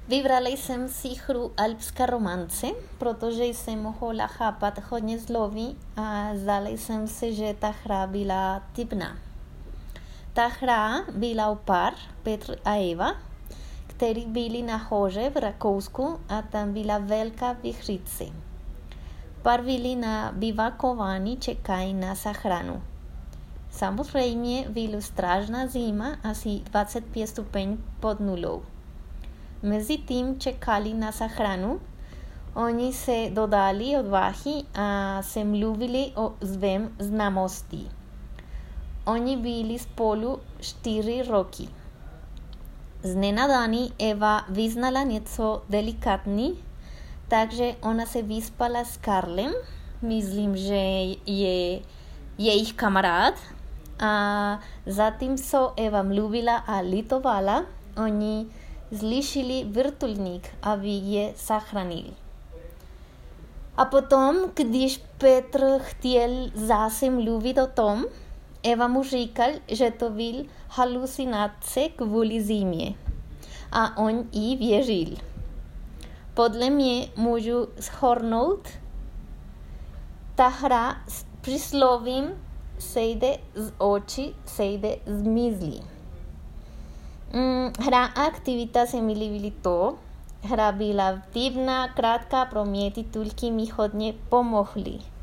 Vybrala jsem si hru Alpská romance, protože jsem mohla chápat hodně slovy a zdala jsem se, že ta hra byla tipná. Ta hra byla o pár, Petr a Eva, kteří byli nahoře v Rakousku a tam byla velká vichřice. Pár byli na bivakování, čekají na záchranu. Samozřejmě byla strašná zima, asi 25 stupňů pod nulou. Mezitím čekali na záchranu, oni se dodali odvahy a se mluvili o svém známosti. Oni byli spolu 4 roky. Z nenadání Eva vyznala něco delikátní, takže ona se vyspala s Karlem, myslím, že je jejich kamarád, a zatímco Eva mluvila a litovala, oni slyšeli vrtulník, aby je zachránil. A potom, když Petr chtěl zase mluvit o tom, Eva mu říkal, že to byl halucinace kvůli zimě. A on jí věřil. Podle mě můžu shrnout, ta hra s příslovím sejde z očí, sejde z myslí. Hra a aktivita se mi líbily to. Hra byla divná, krátká, pro mě titulky mi hodně pomohly.